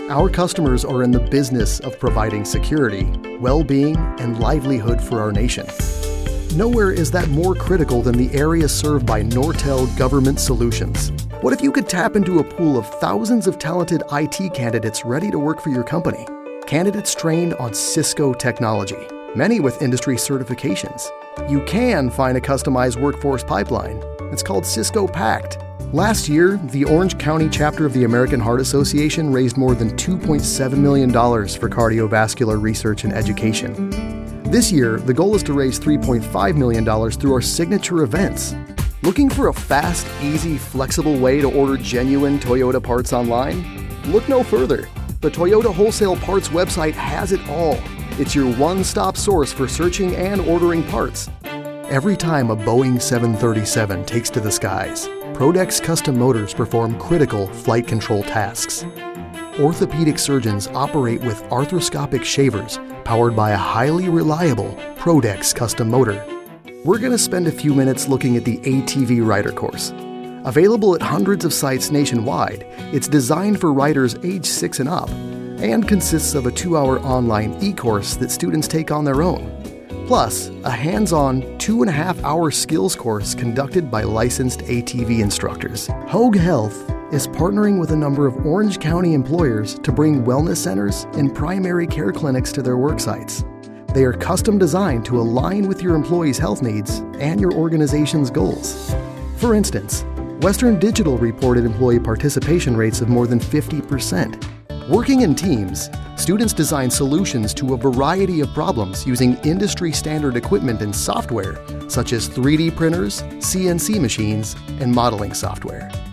Our customers are in the business of providing security, well-being, and livelihood for our nation. Nowhere is that more critical than the area served by Nortel Government Solutions. What if you could tap into a pool of thousands of talented IT candidates ready to work for your company? Candidates trained on Cisco technology, many with industry certifications. You can find a customized workforce pipeline. It's called Cisco Pact. Last year, the Orange County chapter of the American Heart Association raised more than $2.7 million for cardiovascular research and education. This year, the goal is to raise $3.5 million through our signature events. Looking for a fast, easy, flexible way to order genuine Toyota parts online? Look no further. The Toyota Wholesale Parts website has it all. It's your one-stop source for searching and ordering parts. Every time a Boeing 737 takes to the skies, Prodex Custom Motors perform critical flight control tasks. Orthopedic surgeons operate with arthroscopic shavers powered by a highly reliable Prodex Custom Motor. We're going to spend a few minutes looking at the ATV Rider course. Available at hundreds of sites nationwide, it's designed for riders age 6 and up and consists of a 2-hour online e-course that students take on their own, plus a hands-on 2.5-hour skills course conducted by licensed ATV instructors. Hoag Health is partnering with a number of Orange County employers to bring wellness centers and primary care clinics to their work sites. They are custom designed to align with your employees' health needs and your organization's goals. For instance, Western Digital reported employee participation rates of more than 50%. Working in teams, students design solutions to a variety of problems using industry-standard equipment and software, such as 3D printers, CNC machines, and modeling software.